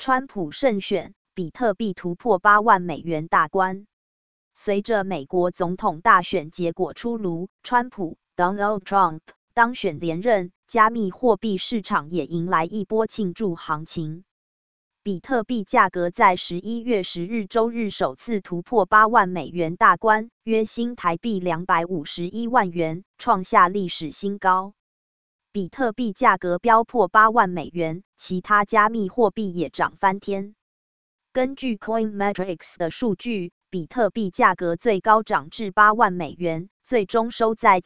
川普胜选，比特币突破8万美元大关。随着美国总统大选结果出炉，川普 Donald Trump 当选连任，加密货币市场也迎来一波庆祝行情。比特币价格在11月10日周日首次突破8万美元大关，约新台币251万元，创下历史新高。比特币价格飙破8万美元，其他加密货币也涨翻天。根据 Coinmetrics 的数据，比特币价格最高涨至8万美元，最终收在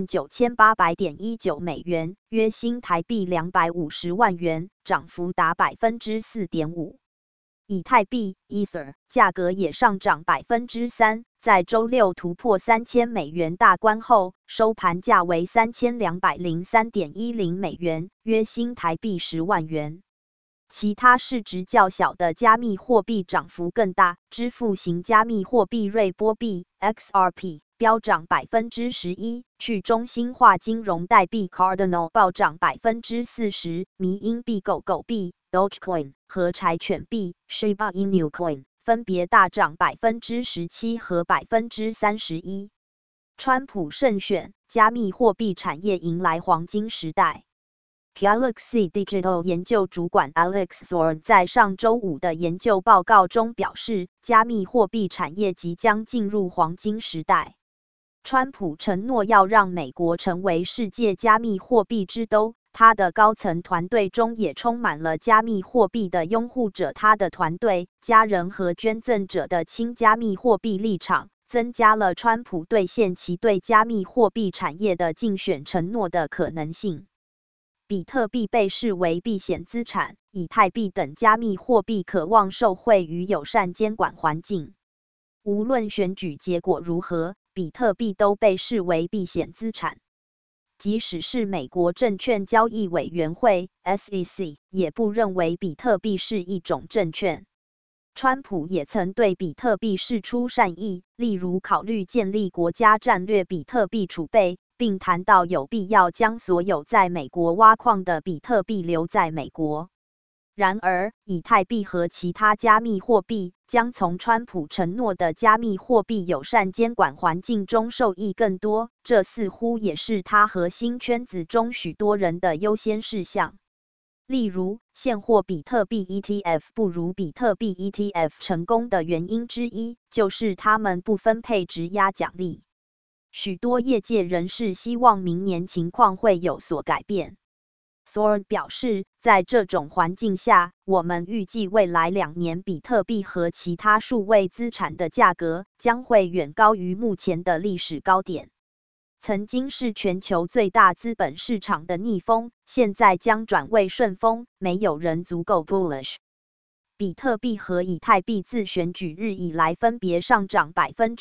79800.19美元，约新台币250万元，涨幅达 4.5%。以太币 Ether 价格也上涨 3%， 在周六突破3000美元大关后，收盘价为 3203.10 美元，约新台币10万元。其他市值较小的加密货币涨幅更大，支付型加密货币瑞波币 XRP 飙涨 11%， 去中心化金融代币 Cardano 暴涨 40%， 迷因币狗狗币 Dogecoin 和柴犬币 Shiba Inu Coin 分别大涨 17% 和 31%。川普胜选，加密货币产业迎来黄金时代。Galaxy Digital 研究主管 Alex Thorne 在上周五的研究报告中表示，加密货币产业即将进入黄金时代。川普承诺要让美国成为世界加密货币之都，他的高层团队中也充满了加密货币的拥护者，他的团队、家人和捐赠者的亲加密货币立场，增加了川普兑现其对加密货币产业的竞选承诺的可能性。比特币被视为避险资产，以太币等加密货币渴望受惠于友善监管环境。无论选举结果如何，比特币都被视为避险资产。即使是美国证券交易委员会 SEC 也不认为比特币是一种证券。川普也曾对比特币释出善意，例如考虑建立国家战略比特币储备，并谈到有必要将所有在美国挖矿的比特币留在美国。然而，以太币和其他加密货币将从川普承诺的加密货币友善监管环境中受益更多，这似乎也是他核心圈子中许多人的优先事项。例如，现货比特币 ETF 不如比特币 ETF 成功的原因之一，就是他们不分配质押奖励。许多业界人士希望明年情况会有所改变。Thorne 表示，在这种环境下，我们预计未来2年比特币和其他数位资产的价格将会远高于目前的历史高点。曾经是全球最大资本市场的逆风，现在将转为顺风，没有人足够 bullish。比特币和以太币自选举日以来分别上涨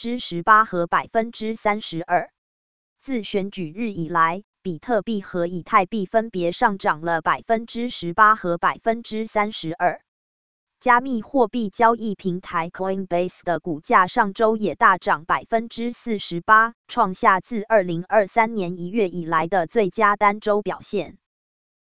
18% 和 32%。自选举日以来，比特币和以太币分别上涨了 18% 和 32%。加密货币交易平台 Coinbase 的股价上周也大涨 48%， 创下自2023年1月以来的最佳单周表现。